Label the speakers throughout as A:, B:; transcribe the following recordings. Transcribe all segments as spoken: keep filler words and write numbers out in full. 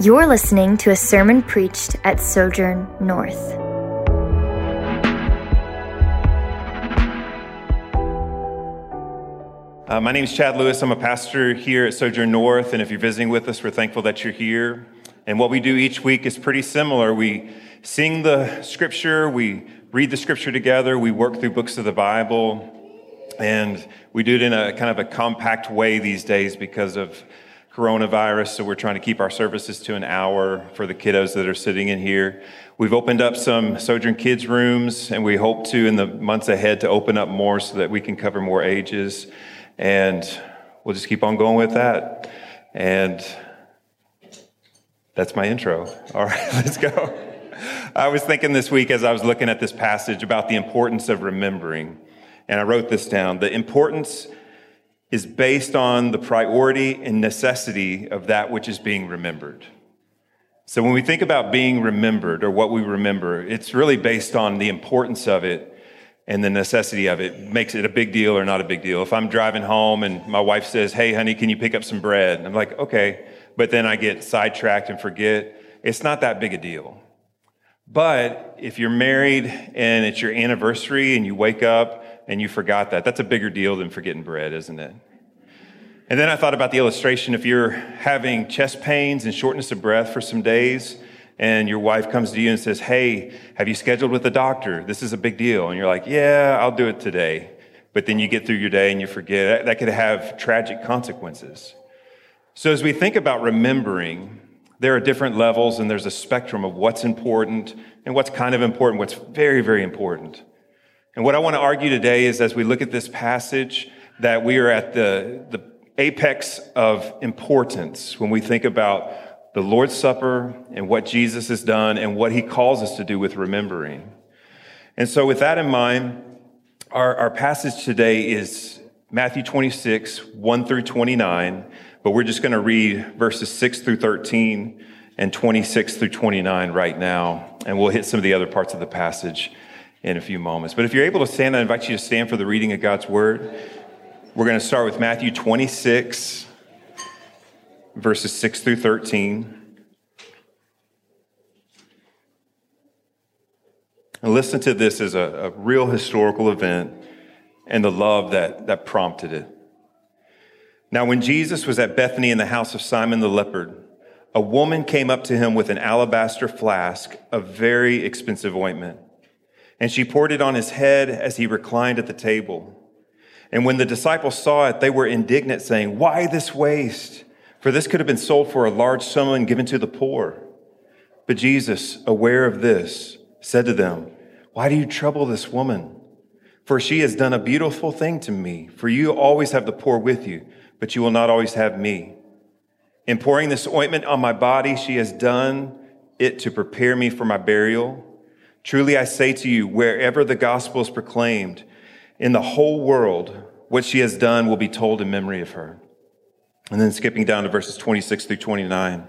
A: You're listening to a sermon preached at Sojourn North.
B: Uh, my name is Chad Lewis. I'm a pastor here at Sojourn North, and if you're visiting with us, we're thankful that you're here. And what we do each week is pretty similar. We sing the scripture, we read the scripture together, we work through books of the Bible, and we do it in a kind of a compact way these days because of coronavirus, so we're trying to keep our services to an hour for the kiddos that are sitting in here. We've opened up some Sojourn Kids rooms, and we hope to, in the months ahead, to open up more so that we can cover more ages. And we'll just keep on going with that. And that's my intro. All right, let's go. I was thinking this week as I was looking at this passage about the importance of remembering. And I wrote this down. The importance is based on the priority and necessity of that which is being remembered. So when we think about being remembered or what we remember, it's really based on the importance of it and the necessity of it. Makes it a big deal or not a big deal. If I'm driving home and my wife says, "Hey, honey, can you pick up some bread?" And I'm like, okay. But then I get sidetracked and forget. It's not that big a deal. But if you're married and it's your anniversary and you wake up and you forgot that, that's a bigger deal than forgetting bread, isn't it? And then I thought about the illustration. If you're having chest pains and shortness of breath for some days, and your wife comes to you and says, "Hey, have you scheduled with the doctor? This is a big deal." And you're like, "Yeah, I'll do it today." But then you get through your day and you forget. That could have tragic consequences. So as we think about remembering, there are different levels and there's a spectrum of what's important and what's kind of important, what's very, very important. And what I want to argue today is, as we look at this passage, that we are at the, the apex of importance when we think about the Lord's Supper and what Jesus has done and what he calls us to do with remembering. And so with that in mind, our, our passage today is Matthew twenty-six, one through twenty-nine, but we're just going to read verses six through thirteen and twenty-six through twenty-nine right now, and we'll hit some of the other parts of the passage in a few moments. But if you're able to stand, I invite you to stand for the reading of God's word. We're going to start with Matthew twenty-six, verses six through thirteen. And listen to this as a, a real historical event and the love that, that prompted it. Now, when Jesus was at Bethany in the house of Simon the leper, a woman came up to him with an alabaster flask of very expensive ointment, and she poured it on his head as he reclined at the table. And when the disciples saw it, they were indignant, saying, "Why this waste? For this could have been sold for a large sum and given to the poor." But Jesus, aware of this, said to them, "Why do you trouble this woman? For she has done a beautiful thing to me. For you always have the poor with you, but you will not always have me. In pouring this ointment on my body, she has done it to prepare me for my burial. Truly I say to you, wherever the gospel is proclaimed in the whole world, what she has done will be told in memory of her." And then skipping down to verses twenty-six through twenty-nine.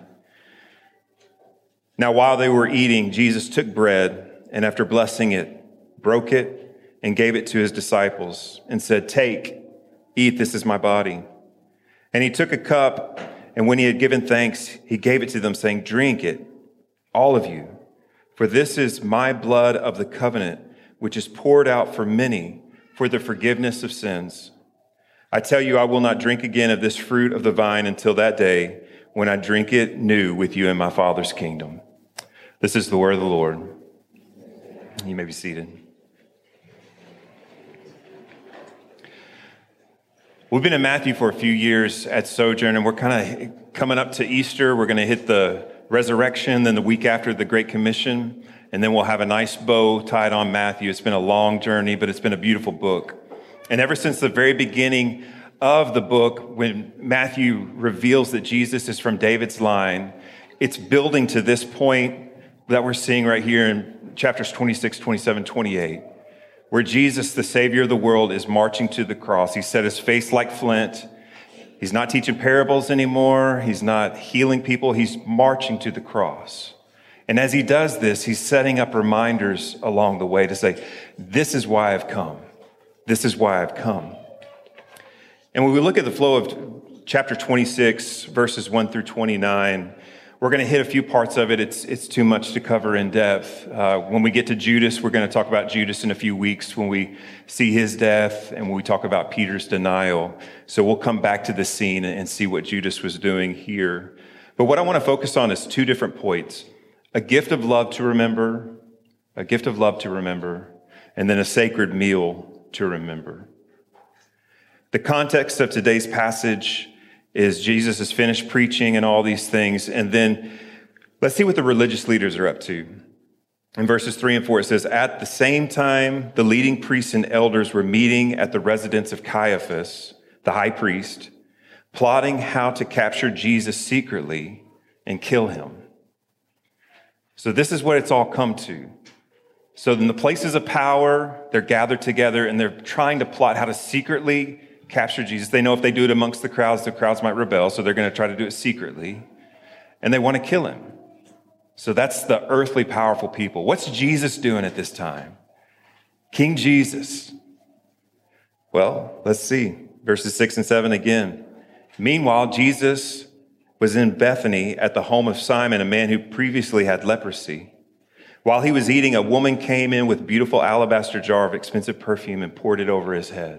B: Now while they were eating, Jesus took bread, and after blessing it, broke it, and gave it to his disciples, and said, "Take, eat, this is my body." And he took a cup, and when he had given thanks, he gave it to them, saying, "Drink it, all of you, for this is my blood of the covenant, which is poured out for many for the forgiveness of sins. I tell you, I will not drink again of this fruit of the vine until that day when I drink it new with you in my Father's kingdom." This is the word of the Lord. You may be seated. We've been in Matthew for a few years at Sojourn, and we're kind of coming up to Easter. We're going to hit the resurrection, then the week after the Great Commission, and then we'll have a nice bow tied on Matthew. It's been a long journey, but it's been a beautiful book. And ever since the very beginning of the book, when Matthew reveals that Jesus is from David's line, it's building to this point that we're seeing right here in chapters twenty-six, twenty-seven, twenty-eight. Where Jesus, the Savior of the world, is marching to the cross. He set his face like flint. He's not teaching parables anymore. He's not healing people. He's marching to the cross. And as he does this, he's setting up reminders along the way to say, this is why I've come. This is why I've come. And when we look at the flow of chapter twenty-six, verses one through twenty-nine, We're going to hit a few parts of it. It's it's too much to cover in depth. Uh, when we get to Judas, we're going to talk about Judas in a few weeks when we see his death and when we talk about Peter's denial. So we'll come back to this scene and see what Judas was doing here. But what I want to focus on is two different points. A gift of love to remember, a gift of love to remember, and then a sacred meal to remember. The context of today's passage is Jesus has finished preaching and all these things. And then let's see what the religious leaders are up to. In verses three and four, it says, at the same time, the leading priests and elders were meeting at the residence of Caiaphas, the high priest, plotting how to capture Jesus secretly and kill him. So this is what it's all come to. So in the places of power, they're gathered together and they're trying to plot how to secretly capture Jesus. They know if they do it amongst the crowds, the crowds might rebel, so they're going to try to do it secretly. And they want to kill him. So that's the earthly powerful people. What's Jesus doing at this time? King Jesus. Well, let's see. Verses six and seven again. Meanwhile, Jesus was in Bethany at the home of Simon, a man who previously had leprosy. While he was eating, a woman came in with a beautiful alabaster jar of expensive perfume and poured it over his head.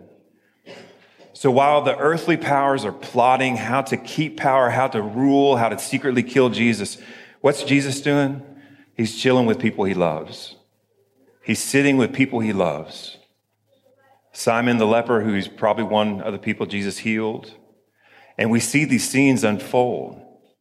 B: So while the earthly powers are plotting how to keep power, how to rule, how to secretly kill Jesus, what's Jesus doing? He's chilling with people he loves. He's sitting with people he loves. Simon the leper, who's probably one of the people Jesus healed. And we see these scenes unfold.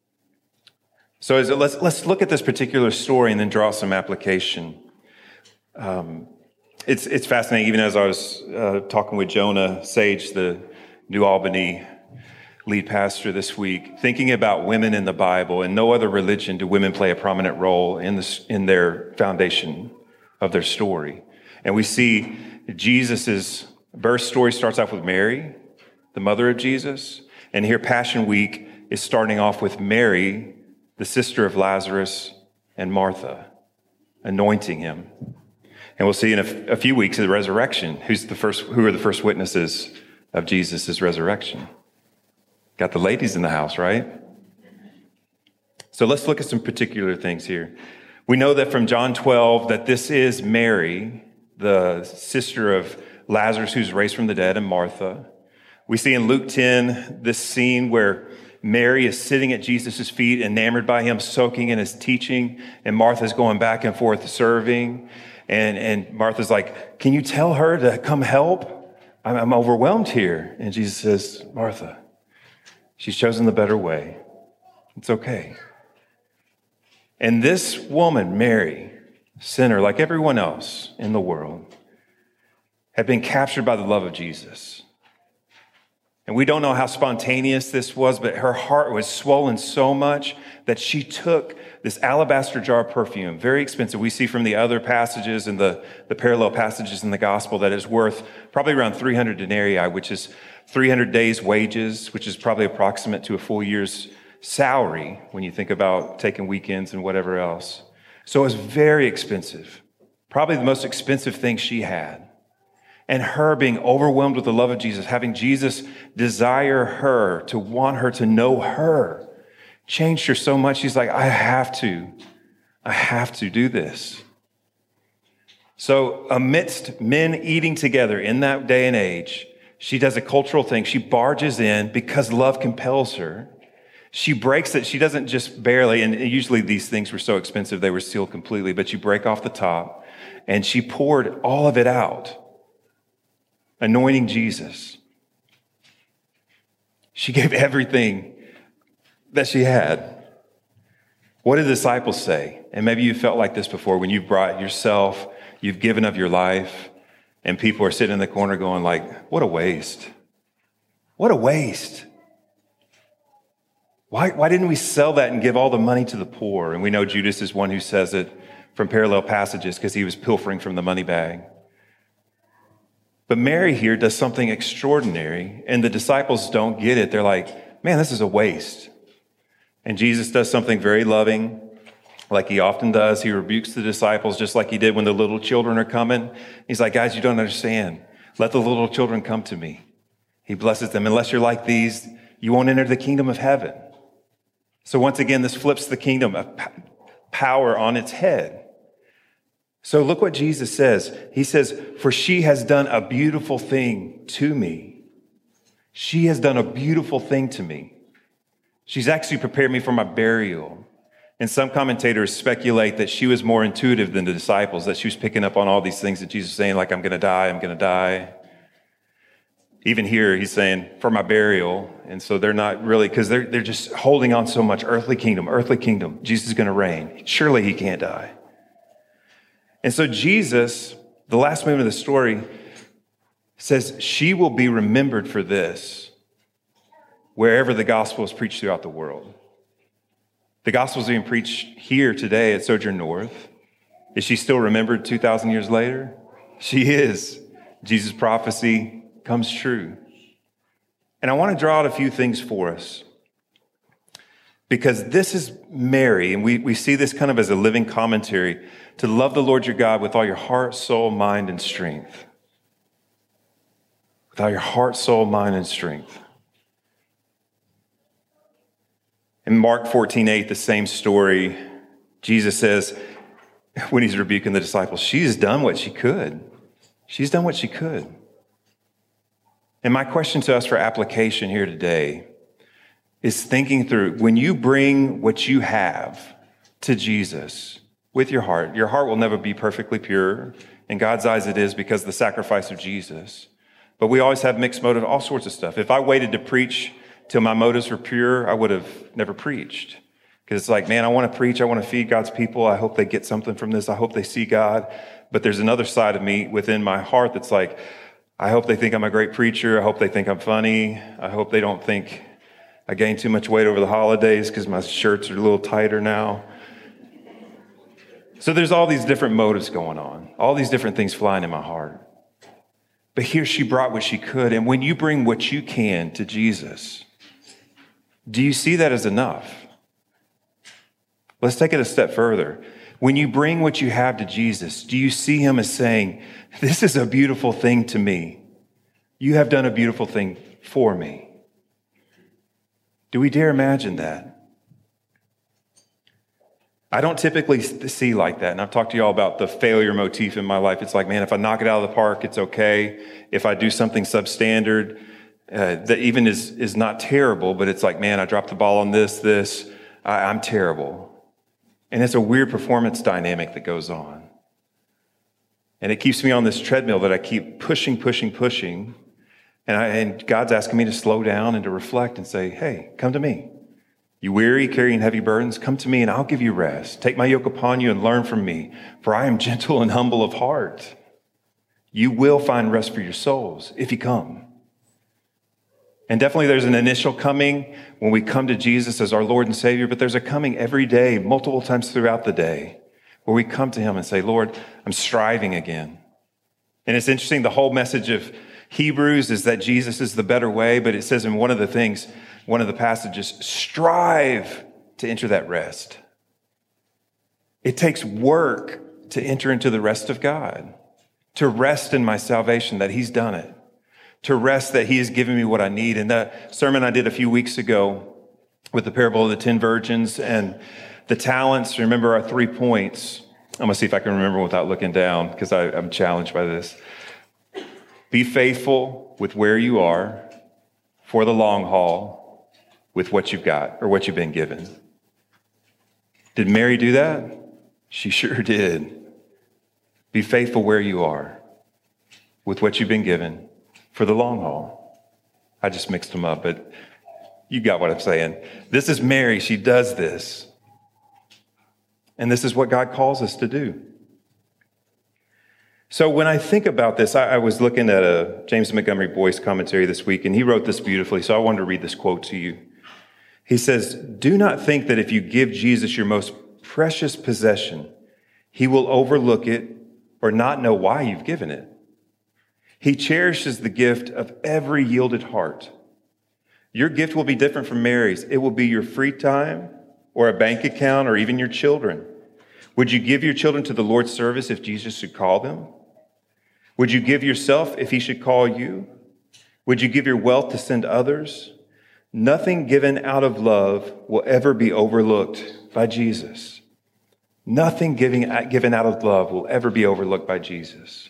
B: So as it, let's, let's look at this particular story and then draw some application. Um, It's it's fascinating, even as I was uh, talking with Jonah Sage, the New Albany lead pastor this week, thinking about women in the Bible. In no other religion do women play a prominent role in this, in their foundation of their story. And we see Jesus' birth story starts off with Mary, the mother of Jesus. And here Passion Week is starting off with Mary, the sister of Lazarus, and Martha, anointing him. And we'll see in a, f- a few weeks of the resurrection, who's the first, who are the first witnesses of Jesus' resurrection. Got the ladies in the house, right? So let's look at some particular things here. We know that from John twelve that this is Mary, the sister of Lazarus who's raised from the dead, and Martha. We see in Luke ten this scene where Mary is sitting at Jesus' feet, enamored by him, soaking in his teaching, and Martha's going back and forth serving. And, and Martha's like, can you tell her to come help? I'm, I'm overwhelmed here. And Jesus says, Martha, she's chosen the better way. It's okay. And this woman, Mary, sinner like everyone else in the world, had been captured by the love of Jesus. And we don't know how spontaneous this was, but her heart was swollen so much that she took this alabaster jar of perfume, very expensive. We see from the other passages and the, the parallel passages in the gospel that it's worth probably around three hundred denarii, which is three hundred days' wages, which is probably approximate to a full year's salary when you think about taking weekends and whatever else. So it was very expensive, probably the most expensive thing she had. And her being overwhelmed with the love of Jesus, having Jesus desire her, to want her to know her, changed her so much. She's like, I have to, I have to do this. So amidst men eating together in that day and age, she does a cultural thing. She barges in because love compels her. She breaks it. She doesn't just barely, and usually these things were so expensive, they were sealed completely, but you break off the top and she poured all of it out, anointing Jesus. She gave everything that she had. What did the disciples say? And maybe you felt like this before when you've brought yourself, you've given of your life, and people are sitting in the corner going like, what a waste. What a waste. Why, why didn't we sell that and give all the money to the poor? And we know Judas is one who says it from parallel passages because he was pilfering from the money bag. But Mary here does something extraordinary, and the disciples don't get it. They're like, man, this is a waste. And Jesus does something very loving, like he often does. He rebukes the disciples just like he did when the little children are coming. He's like, guys, you don't understand. Let the little children come to me. He blesses them. Unless you're like these, you won't enter the kingdom of heaven. So once again, this flips the kingdom of power on its head. So look what Jesus says. He says, for she has done a beautiful thing to me. She has done a beautiful thing to me. She's actually prepared me for my burial. And some commentators speculate that she was more intuitive than the disciples, that she was picking up on all these things that Jesus was saying, like, I'm going to die, I'm going to die. Even here, he's saying, for my burial. And so they're not really, because they're, they're just holding on so much. Earthly kingdom, earthly kingdom. Jesus is going to reign. Surely he can't die. And so Jesus, the last moment of the story, says she will be remembered for this wherever the gospel is preached throughout the world. The gospel is being preached here today at Sojourn North. Is she still remembered two thousand years later? She is. Jesus' prophecy comes true. And I want to draw out a few things for us, because this is Mary, and we, we see this kind of as a living commentary, to love the Lord your God with all your heart, soul, mind, and strength. With all your heart, soul, mind, and strength. In Mark fourteen eight, the same story, Jesus says, when he's rebuking the disciples, she's done what she could. She's done what she could. And my question to us for application here today is thinking through, when you bring what you have to Jesus with your heart, your heart will never be perfectly pure. In God's eyes it is, because of the sacrifice of Jesus. But we always have mixed motive, all sorts of stuff. If I waited to preach till my motives were pure, I would have never preached. Because it's like, man, I want to preach. I want to feed God's people. I hope they get something from this. I hope they see God. But there's another side of me within my heart that's like, I hope they think I'm a great preacher. I hope they think I'm funny. I hope they don't think I gained too much weight over the holidays because my shirts are a little tighter now. So there's all these different motives going on, all these different things flying in my heart. But here she brought what she could. And when you bring what you can to Jesus, do you see that as enough? Let's take it a step further. When you bring what you have to Jesus, do you see him as saying, this is a beautiful thing to me. You have done a beautiful thing for me. Do we dare imagine that? I don't typically see like that. And I've talked to you all about the failure motif in my life. It's like, man, if I knock it out of the park, it's okay. If I do something substandard, uh, that even is, is not terrible, but it's like, man, I dropped the ball on this, this, I, I'm terrible. And it's a weird performance dynamic that goes on. And it keeps me on this treadmill that I keep pushing, pushing, pushing. And, I, and God's asking me to slow down and to reflect and say, hey, come to me. You weary, carrying heavy burdens, come to me and I'll give you rest. Take my yoke upon you and learn from me, for I am gentle and humble of heart. You will find rest for your souls if you come. And definitely there's an initial coming when we come to Jesus as our Lord and Savior, but there's a coming every day, multiple times throughout the day, where we come to him and say, Lord, I'm striving again. And it's interesting, the whole message of Hebrews is that Jesus is the better way, but it says in one of the things, one of the passages, strive to enter that rest. It takes work to enter into the rest of God, to rest in my salvation, that he's done it, to rest that he has given me what I need. And the sermon I did a few weeks ago with the parable of the ten virgins and the talents, remember our three points. I'm going to see if I can remember without looking down, because I'm challenged by this. Be faithful with where you are for the long haul with what you've got or what you've been given. Did Mary do that? She sure did. Be faithful where you are with what you've been given for the long haul. I just mixed them up, but you got what I'm saying. This is Mary. She does this. And this is what God calls us to do. So when I think about this, I, I was looking at a James Montgomery Boyce commentary this week, and he wrote this beautifully, so I wanted to read this quote to you. He says, do not think that if you give Jesus your most precious possession, he will overlook it or not know why you've given it. He cherishes the gift of every yielded heart. Your gift will be different from Mary's. It will be your free time or a bank account or even your children. Would you give your children to the Lord's service if Jesus should call them? Would you give yourself if he should call you? Would you give your wealth to send others? Nothing given out of love will ever be overlooked by Jesus. Nothing giving, given out of love will ever be overlooked by Jesus.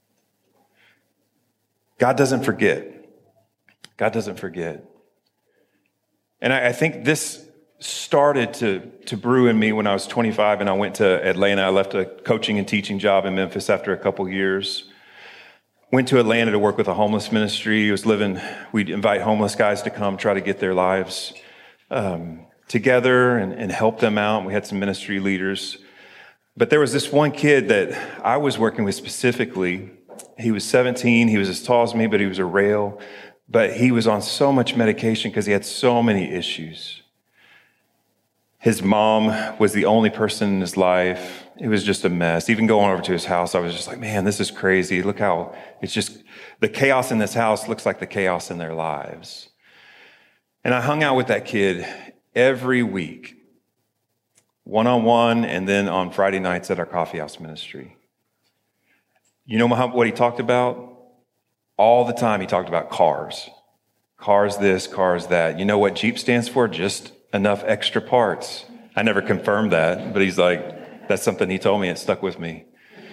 B: God doesn't forget. God doesn't forget. And I, I think this started to, to brew in me when I was twenty-five and I went to Atlanta. I left a coaching and teaching job in Memphis after a couple years. Went to Atlanta to work with a homeless ministry. It was living, we'd invite homeless guys to come try to get their lives um, together and, and help them out. We had some ministry leaders. But there was this one kid that I was working with specifically. He was seventeen. He was as tall as me, but he was a rail. But he was on so much medication because he had so many issues. His mom was the only person in his life. It was just a mess. Even going over to his house, I was just like, man, this is crazy. Look how it's just, the chaos in this house looks like the chaos in their lives. And I hung out with that kid every week, one-on-one, and then on Friday nights at our coffee house ministry. You know what he talked about? All the time he talked about cars. Cars this, cars that. You know what Jeep stands for? Just enough extra parts. I never confirmed that, but he's like, that's something he told me. It stuck with me.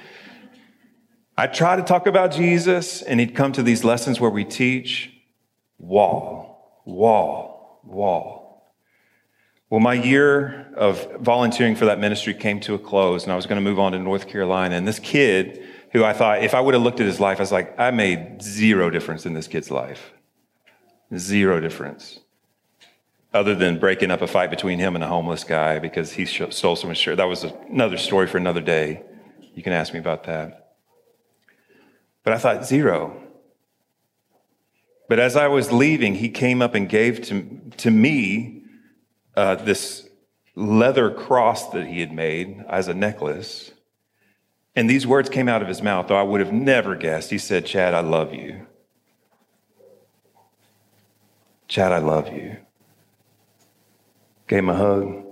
B: I try to talk about Jesus, and he'd come to these lessons where we teach wall, wall, wall. Well, my year of volunteering for that ministry came to a close, and I was going to move on to North Carolina. And this kid, who I thought, if I would have looked at his life, I was like, I made zero difference in this kid's life. Zero difference. Other than breaking up a fight between him and a homeless guy because he stole so much shirt. That was another story for another day. You can ask me about that. But I thought, zero. But as I was leaving, he came up and gave to, to me uh, this leather cross that he had made as a necklace. And these words came out of his mouth, though I would have never guessed. He said, Chad, I love you. Chad, I love you. Gave him a hug.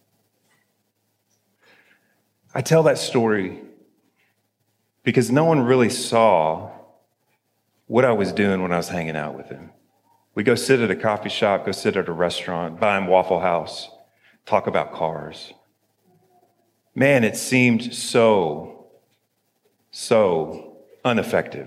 B: I tell that story because no one really saw what I was doing when I was hanging out with him. We go sit at a coffee shop, go sit at a restaurant, buy him Waffle House, talk about cars. Man, it seemed so, so ineffective.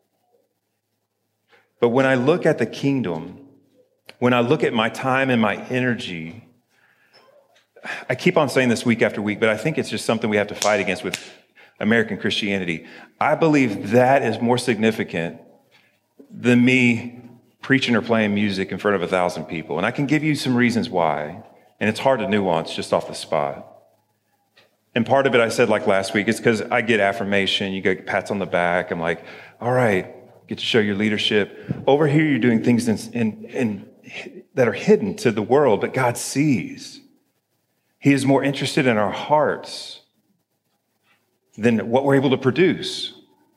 B: But when I look at the kingdom, when I look at my time and my energy, I keep on saying this week after week, but I think it's just something we have to fight against with American Christianity. I believe that is more significant than me preaching or playing music in front of a thousand people. And I can give you some reasons why, and it's hard to nuance just off the spot. And part of it, I said like last week, is because I get affirmation, you get pats on the back. I'm like, all right, get to show your leadership. Over here, you're doing things in, in, in, that are hidden to the world, but God sees. He is more interested in our hearts than what we're able to produce.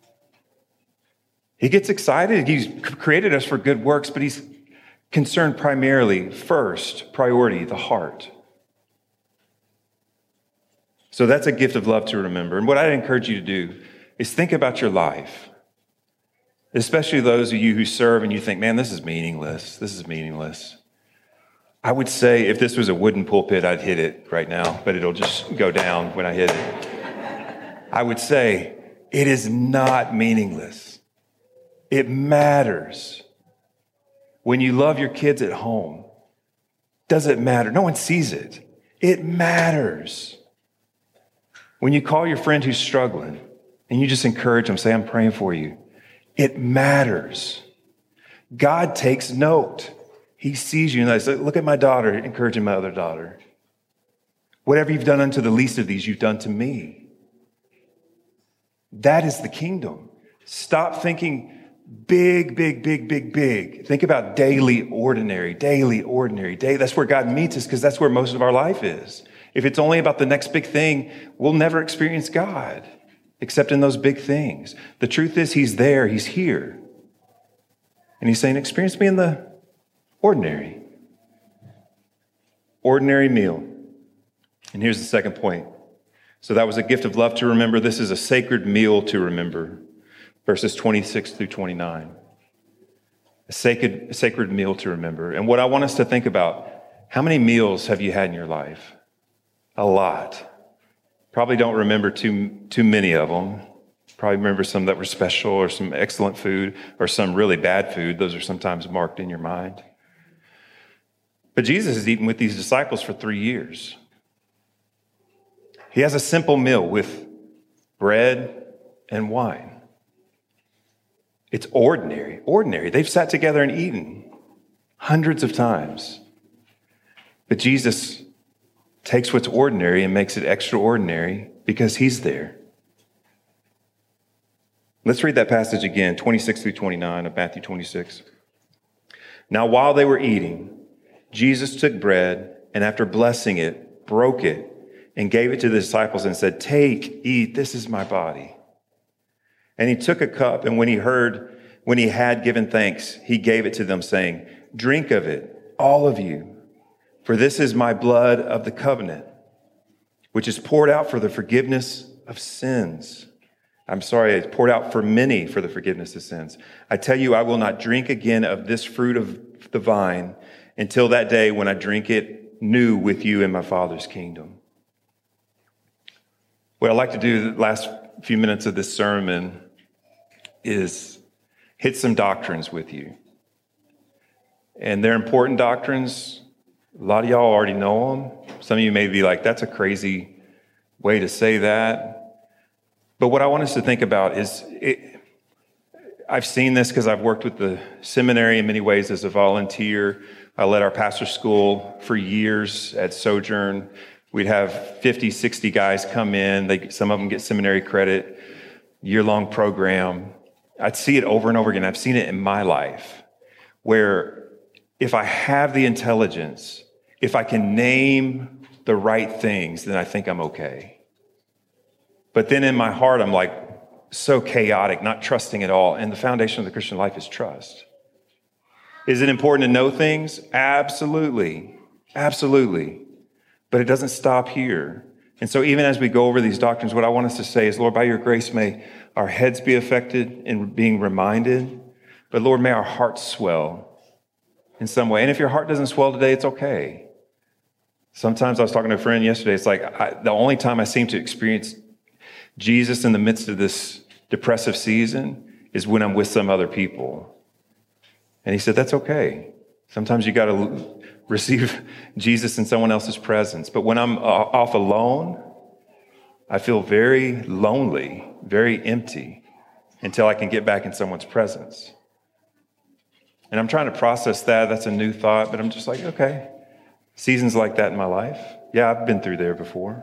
B: He gets excited. He's created us for good works, but he's concerned primarily, first, priority, the heart. So that's a gift of love to remember. And what I'd encourage you to do is think about your life, especially those of you who serve and you think, man, this is meaningless. This is meaningless. I would say if this was a wooden pulpit, I'd hit it right now, but it'll just go down when I hit it. I would say it is not meaningless. It matters. When you love your kids at home, does it matter? No one sees it. It matters. When you call your friend who's struggling and you just encourage them, say, I'm praying for you, it matters. God takes note. He sees you and I say, look at my daughter, encouraging my other daughter. Whatever you've done unto the least of these, you've done to me. That is the kingdom. Stop thinking big, big, big, big, big. Think about daily, ordinary, daily, ordinary. Day. That's where God meets us because that's where most of our life is. If it's only about the next big thing, we'll never experience God except in those big things. The truth is he's there, he's here. And he's saying, experience me in the ordinary. Ordinary meal. And here's the second point. So that was a gift of love to remember. This is a sacred meal to remember. Verses twenty-six through twenty-nine. a sacred, a sacred meal to remember. And what I want us to think about, how many meals have you had in your life? A lot. Probably don't remember too, too many of them. Probably remember some that were special or some excellent food or some really bad food. Those are sometimes marked in your mind. But Jesus has eaten with these disciples for three years. He has a simple meal with bread and wine. It's ordinary, ordinary. They've sat together and eaten hundreds of times. But Jesus takes what's ordinary and makes it extraordinary because he's there. Let's read that passage again, twenty-six through twenty-nine of Matthew twenty-six. Now, while they were eating, Jesus took bread and after blessing it, broke it and gave it to the disciples and said, "Take, eat, this is my body." And he took a cup, and when he heard, when he had given thanks, he gave it to them, saying, "Drink of it, all of you, for this is my blood of the covenant, which is poured out for the forgiveness of sins." I'm sorry, it's poured out for many for the forgiveness of sins. I tell you, I will not drink again of this fruit of the vine until that day when I drink it new with you in my Father's kingdom. What I'd like to do the last few minutes of this sermon is hit some doctrines with you. And they're important doctrines. A lot of y'all already know them. Some of you may be like, that's a crazy way to say that. But what I want us to think about is, it, I've seen this because I've worked with the seminary in many ways as a volunteer. I led our pastor school for years at Sojourn. We'd have fifty, sixty guys come in. They, some of them get seminary credit, year-long program. I'd see it over and over again. I've seen it in my life where if I have the intelligence, if I can name the right things, then I think I'm okay. But then in my heart, I'm like so chaotic, not trusting at all. And the foundation of the Christian life is trust. Is it important to know things? Absolutely. Absolutely. But it doesn't stop here. And so even as we go over these doctrines, what I want us to say is, Lord, by your grace, may our heads be affected in being reminded. But Lord, may our hearts swell in some way. And if your heart doesn't swell today, it's okay. Sometimes I was talking to a friend yesterday. It's like I, the only time I seem to experience Jesus in the midst of this depressive season is when I'm with some other people. And he said, that's okay. Sometimes you got to receive Jesus in someone else's presence. But when I'm off alone, I feel very lonely, very empty until I can get back in someone's presence. And I'm trying to process that. That's a new thought, but I'm just like, okay, seasons like that in my life. Yeah, I've been through there before.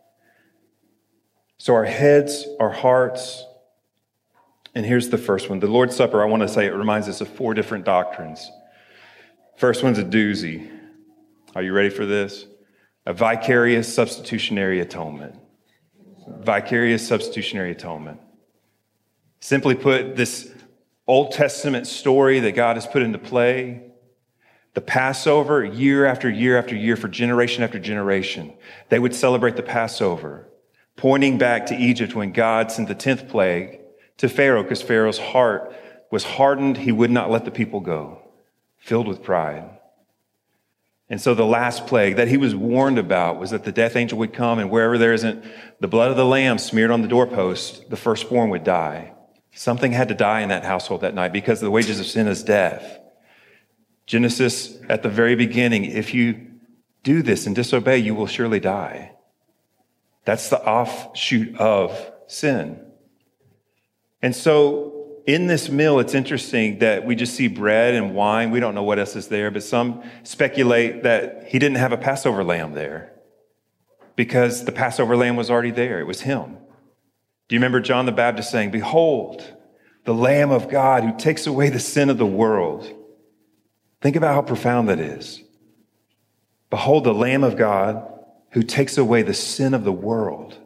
B: So our heads, our hearts, and here's the first one. The Lord's Supper, I want to say it reminds us of four different doctrines. First one's a doozy. Are you ready for this? A vicarious substitutionary atonement. Vicarious substitutionary atonement. Simply put, this Old Testament story that God has put into play, the Passover, year after year after year, for generation after generation, they would celebrate the Passover, pointing back to Egypt when God sent the tenth plague to Pharaoh because Pharaoh's heart was hardened. He would not let the people go, filled with pride. And so the last plague that he was warned about was that the death angel would come, and wherever there isn't the blood of the lamb smeared on the doorpost, the firstborn would die. Something had to die in that household that night because the wages of sin is death. Genesis, at the very beginning, if you do this and disobey, you will surely die. That's the offshoot of sin. And so in this meal, it's interesting that we just see bread and wine. We don't know what else is there, but some speculate that he didn't have a Passover lamb there because the Passover lamb was already there. It was him. Do you remember John the Baptist saying, "Behold, the Lamb of God who takes away the sin of the world"? Think about how profound that is. Behold, the Lamb of God who takes away the sin of the world.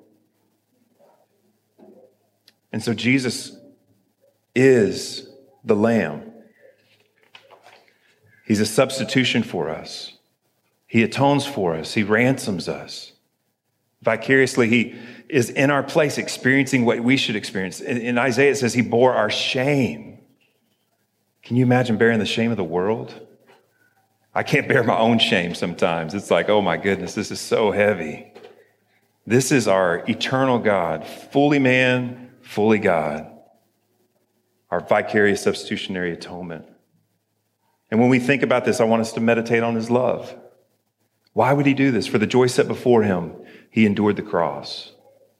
B: And so Jesus is the Lamb. He's a substitution for us. He atones for us. He ransoms us. Vicariously, he is in our place, experiencing what we should experience. In, in Isaiah, it says he bore our shame. Can you imagine bearing the shame of the world? I can't bear my own shame sometimes. It's like, oh my goodness, this is so heavy. This is our eternal God, fully man, fully God, our vicarious substitutionary atonement. And when we think about this, I want us to meditate on his love. Why would he do this? For the joy set before him, he endured the cross.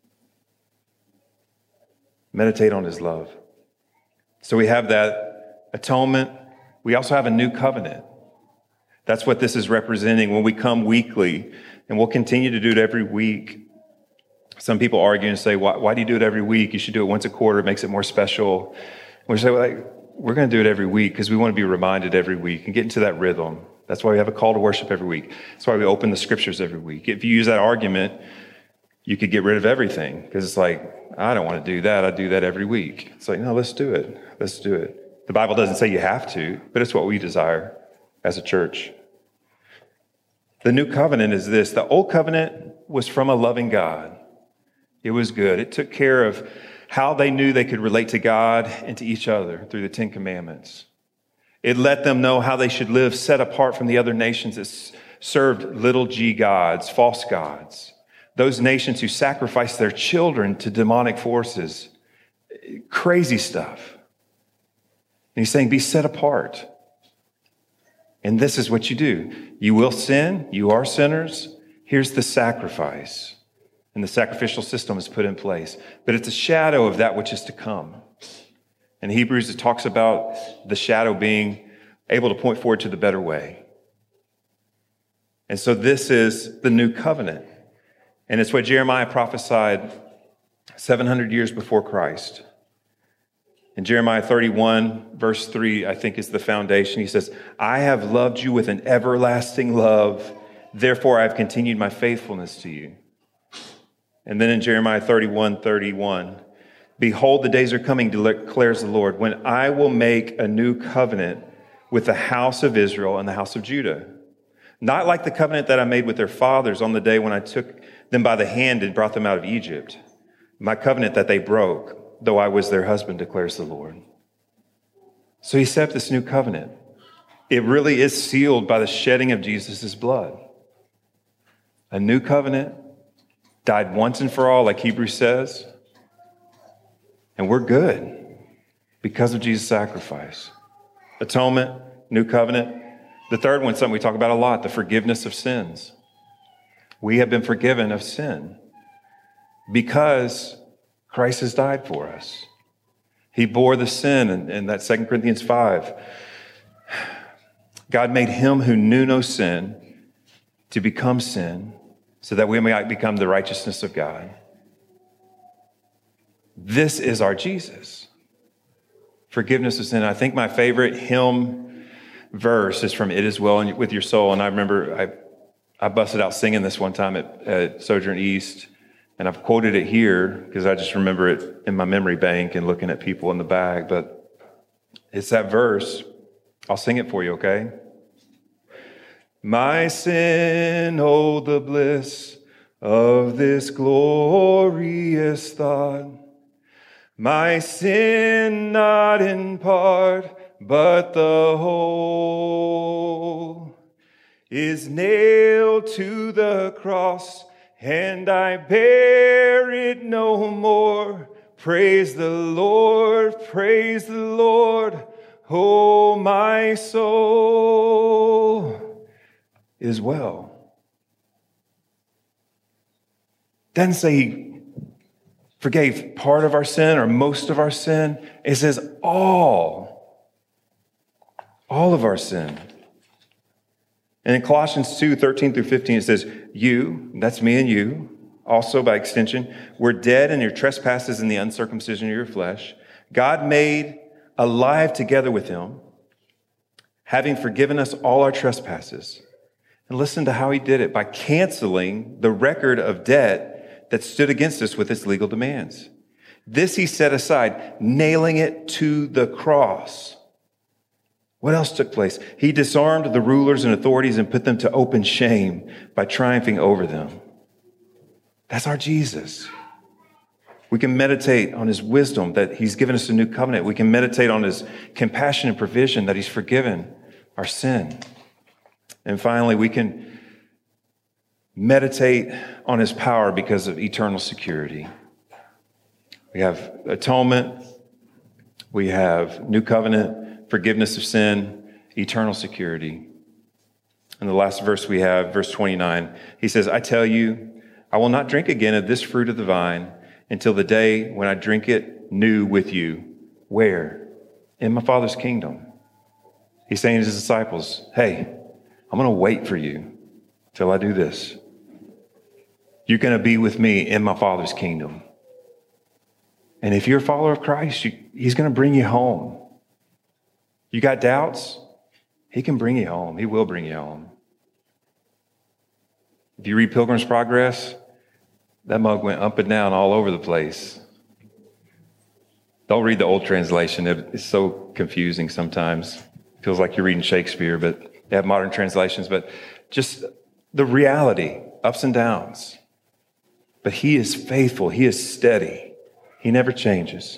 B: Meditate on his love. So we have that atonement. We also have a new covenant. That's what this is representing when we come weekly, and we'll continue to do it every week. Some people argue and say, why, why do you do it every week? You should do it once a quarter. It makes it more special. We say, well, like, we're going to do it every week because we want to be reminded every week and get into that rhythm. That's why we have a call to worship every week. That's why we open the scriptures every week. If you use that argument, you could get rid of everything because it's like, I don't want to do that. I do that every week. It's like, no, let's do it. Let's do it. The Bible doesn't say you have to, but it's what we desire as a church. The new covenant is this. The old covenant was from a loving God. It was good. It took care of how they knew they could relate to God and to each other through the Ten Commandments. It let them know how they should live set apart from the other nations that served little g gods, false gods. Those nations who sacrificed their children to demonic forces. Crazy stuff. And he's saying, be set apart. And this is what you do. You will sin. You are sinners. Here's the sacrifice. And the sacrificial system is put in place. But it's a shadow of that which is to come. In Hebrews, it talks about the shadow being able to point forward to the better way. And so this is the new covenant. And it's what Jeremiah prophesied seven hundred years before Christ. In Jeremiah thirty-one, verse three, I think is the foundation. He says, I have loved you with an everlasting love. Therefore, I have continued my faithfulness to you. And then in Jeremiah thirty-one, thirty-one, behold, the days are coming, declares the Lord, when I will make a new covenant with the house of Israel and the house of Judah. Not like the covenant that I made with their fathers on the day when I took them by the hand and brought them out of Egypt. My covenant that they broke, though I was their husband, declares the Lord. So he set up this new covenant. It really is sealed by the shedding of Jesus' blood. A new covenant, died once and for all, like Hebrews says. And we're good because of Jesus' sacrifice. Atonement, new covenant. The third one, something we talk about a lot, the forgiveness of sins. We have been forgiven of sin because Christ has died for us. He bore the sin in, in that Second Corinthians five. God made him who knew no sin to become sin so that we might become the righteousness of God. This is our Jesus. Forgiveness of sin. I think my favorite hymn verse is from It Is Well With Your Soul. And I remember I, I busted out singing this one time at, at Sojourn East. And I've quoted it here because I just remember it in my memory bank and looking at people in the bag. But it's that verse. I'll sing it for you, okay? My sin, oh, the bliss of this glorious thought. My sin, not in part, but the whole, is nailed to the cross, and I bear it no more. Praise the Lord, praise the Lord, oh, my soul is well. Doesn't say he forgave part of our sin or most of our sin. It says all, all of our sin. And in Colossians two, thirteen through fifteen, it says, you, that's me and you, also by extension, were dead in your trespasses and the uncircumcision of your flesh. God made alive together with him, having forgiven us all our trespasses. And listen to how he did it, by canceling the record of debt that stood against us with its legal demands. This he set aside, nailing it to the cross. What else took place? He disarmed the rulers and authorities and put them to open shame by triumphing over them. That's our Jesus. We can meditate on his wisdom that he's given us a new covenant. We can meditate on his compassion and provision that he's forgiven our sin. And finally, we can meditate on his power because of eternal security. We have atonement. We have new covenant, forgiveness of sin, eternal security. And the last verse we have, verse twenty-nine, he says, I tell you, I will not drink again of this fruit of the vine until the day when I drink it new with you. Where? In my Father's kingdom. He's saying to his disciples, hey, I'm going to wait for you till I do this. You're going to be with me in my Father's kingdom. And if you're a follower of Christ, you, he's going to bring you home. You got doubts? He can bring you home. He will bring you home. If you read Pilgrim's Progress, that mug went up and down all over the place. Don't read the old translation. It's so confusing sometimes. It feels like you're reading Shakespeare, but they have modern translations. But just the reality, ups and downs. But he is faithful. He is steady. He never changes.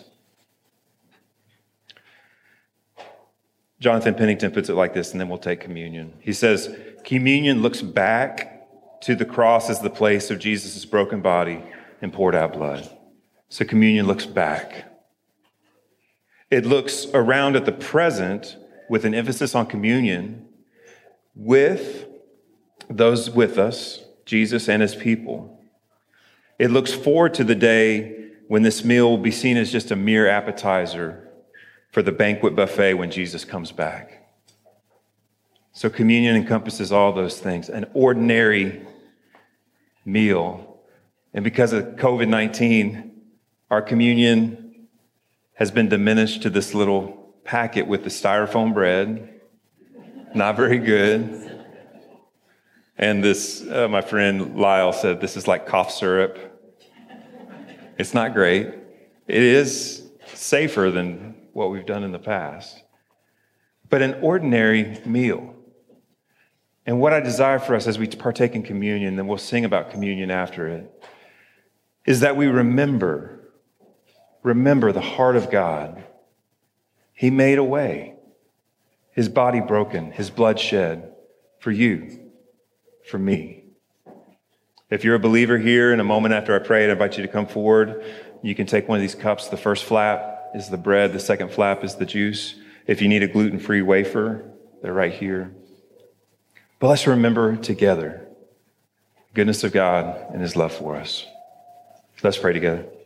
B: Jonathan Pennington puts it like this, and then we'll take communion. He says, communion looks back to the cross as the place of Jesus' broken body and poured out blood. So communion looks back. It looks around at the present with an emphasis on communion with those with us, Jesus and his people. It looks forward to the day when this meal will be seen as just a mere appetizer for the banquet buffet when Jesus comes back. So communion encompasses all those things, an ordinary meal. And because of covid nineteen, our communion has been diminished to this little packet with the styrofoam bread. Not very good. And this, uh, my friend Lyle said, this is like cough syrup. It's not great. It is safer than what we've done in the past. But an ordinary meal. And what I desire for us as we partake in communion, then we'll sing about communion after it, is that we remember, remember the heart of God. He made a way. His body broken, his blood shed for you, for me. If you're a believer here, in a moment after I pray, I invite you to come forward. You can take one of these cups. The first flap is the bread. The second flap is the juice. If you need a gluten-free wafer, they're right here. But let's remember together the goodness of God and his love for us. Let's pray together.